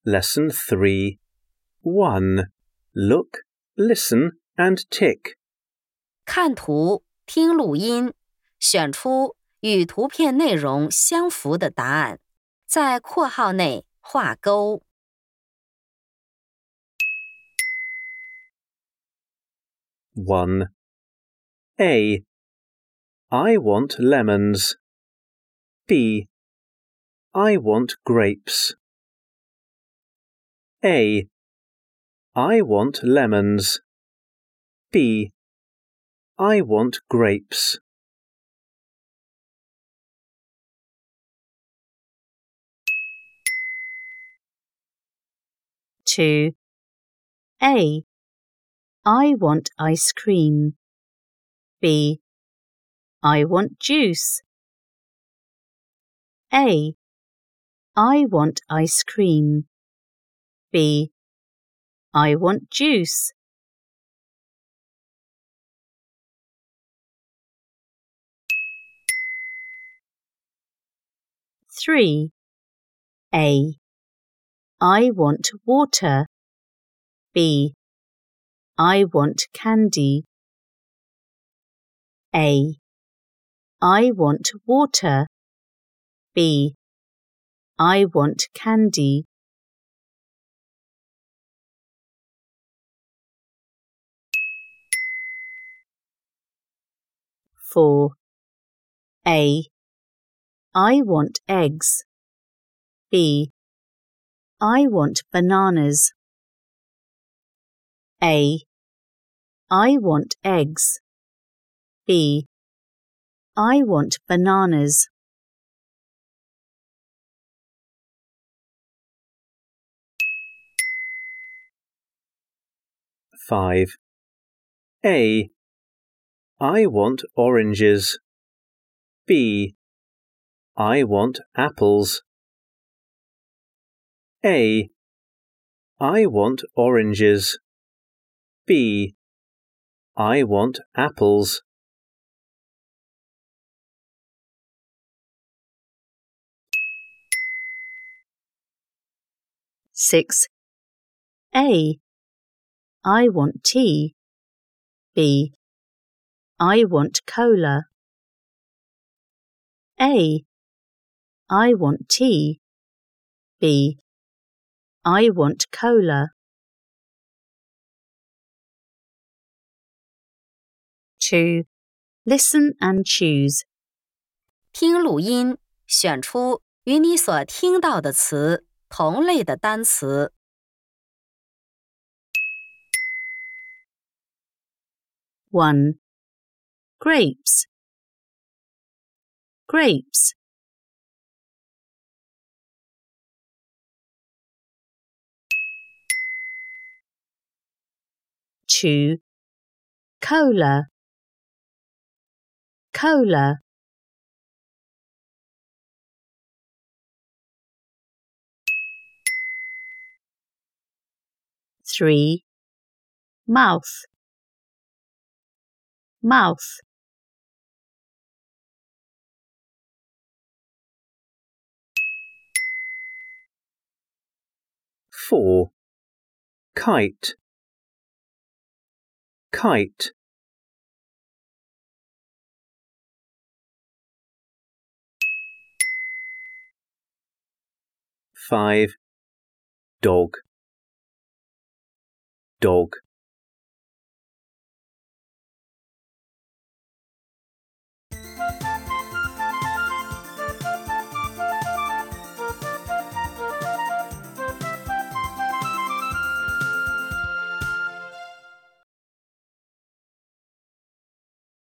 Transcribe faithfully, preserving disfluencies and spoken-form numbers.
Lesson three. one. Look, listen and tick. 看图，听录音，选出与图片内容相符的答案，在括号内画勾。 one. A. I want lemons. B. I want grapes. A. I want lemons. B. I want grapes. two. A. I want ice cream. B. I want juice. A. I want ice cream. B. I want juice. three. A. I want water. B. I want candy. A. I want water. B. I want candy. four. A. I want eggs. B. I want bananas. A. I want eggs. B. I want bananas. five. A. I want oranges. B. I want apples. A. I want oranges. B. I want apples. six. A. I want tea. B. I want cola. A. I want tea. B. I want cola. two. Listen and choose. 听录音，选出与你所听到的词同类的单词。 one. Grapes. Grapes. two. Cola. Cola. three. Mouth. Mouth. four. Kite. Kite. five. Dog. Dog.